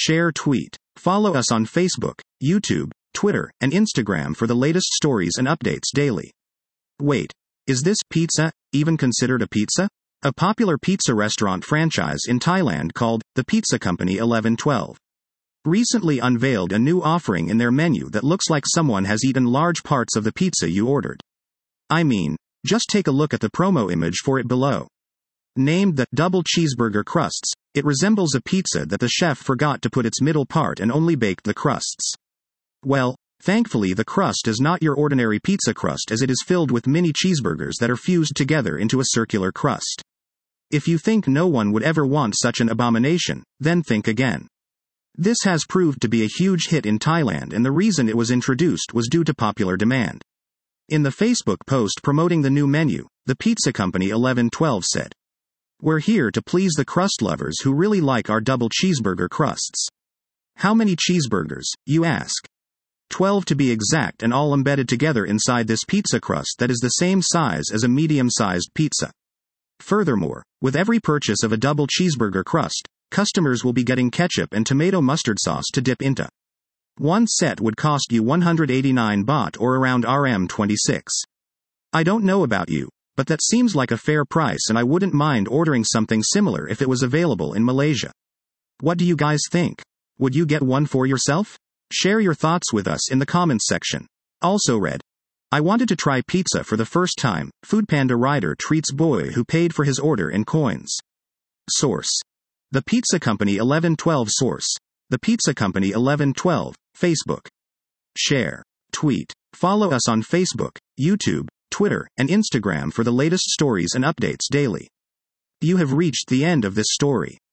share, tweet. Follow us on Facebook, YouTube, Twitter, and Instagram for the latest stories and updates daily. Wait, is this pizza even considered a pizza? A popular pizza restaurant franchise in Thailand called The Pizza Company 1112 recently unveiled a new offering in their menu that looks like someone has eaten large parts of the pizza you ordered. I mean, just take a look at the promo image for it below. Named the Double Cheeseburger Crusts, it resembles a pizza that the chef forgot to put its middle part and only baked the crusts. Well, thankfully the crust is not your ordinary pizza crust, as it is filled with mini cheeseburgers that are fused together into a circular crust. If you think no one would ever want such an abomination, then think again. This has proved to be a huge hit in Thailand, and the reason it was introduced was due to popular demand. In the Facebook post promoting the new menu, the Pizza Company 1112 said, "We're here to please the crust lovers who really like our double cheeseburger crusts." How many cheeseburgers, you ask? 12 to be exact, and all embedded together inside this pizza crust that is the same size as a medium-sized pizza. Furthermore, with every purchase of a double cheeseburger crust, customers will be getting ketchup and tomato mustard sauce to dip into. One set would cost you 189 baht, or around Rm26. I don't know about you, but that seems like a fair price, and I wouldn't mind ordering something similar if it was available in Malaysia. What do you guys think? Would you get one for yourself? Share your thoughts with us in the comments section. Also read, I wanted to try pizza for the first time. Foodpanda rider treats boy who paid for his order in coins. Source: The Pizza Company 1112. Source: The Pizza Company 1112, Facebook. Share, tweet. Follow us on Facebook, YouTube, Twitter, and Instagram for the latest stories and updates daily. You have reached the end of this story.